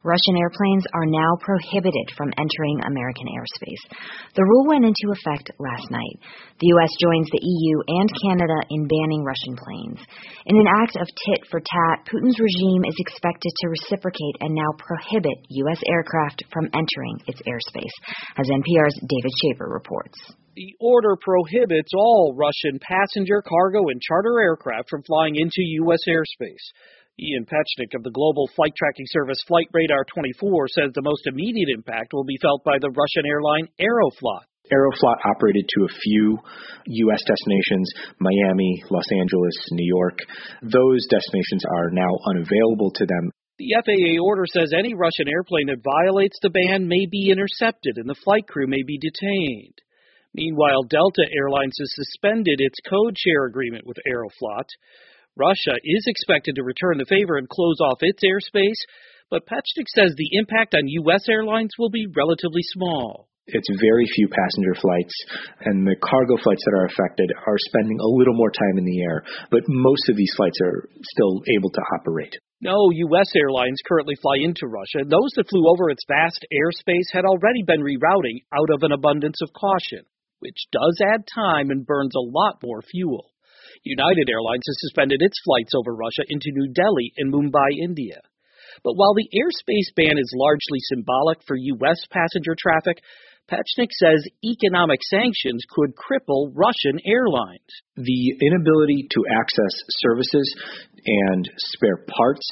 Russian airplanes are now prohibited from entering American airspace. The rule went into effect last night. The U.S. joins the EU and Canada in banning Russian planes. In an act of tit for tat, Putin's regime is expected to reciprocate and now prohibit U.S. aircraft from entering its airspace, as NPR's David Schaper reports. The order prohibits all Russian passenger, cargo, and charter aircraft from flying into U.S. airspace. Ian Petchnik of the global flight tracking service Flight Radar 24 says the most immediate impact will be felt by the Russian airline Aeroflot. Aeroflot operated to a few U.S. destinations, Miami, Los Angeles, New York. Those destinations are now unavailable to them. The FAA order says any Russian airplane that violates the ban may be intercepted and the flight crew may be detained. Meanwhile, Delta Airlines has suspended its code share agreement with Aeroflot. Russia is expected to return the favor and close off its airspace, but Petchnik says the impact on U.S. airlines will be relatively small. It's very few passenger flights, and the cargo flights that are affected are spending a little more time in the air, but most of these flights are still able to operate. No U.S. airlines currently fly into Russia. Those that flew over its vast airspace had already been rerouting out of an abundance of caution, which does add time and burns a lot more fuel. United Airlines has suspended its flights over Russia into New Delhi and Mumbai, India. But while the airspace ban is largely symbolic for U.S. passenger traffic, Petchnik says economic sanctions could cripple Russian airlines. The inability to access services and spare parts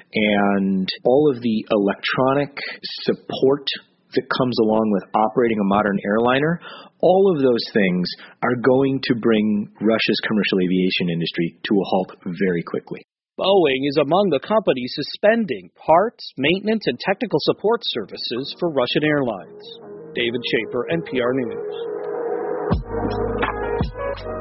and all of the electronic support that comes along with operating a modern airliner, all of those things are going to bring Russia's commercial aviation industry to a halt very quickly. Boeing is among the companies suspending parts, maintenance, and technical support services for Russian airlines. David Schaper, NPR News.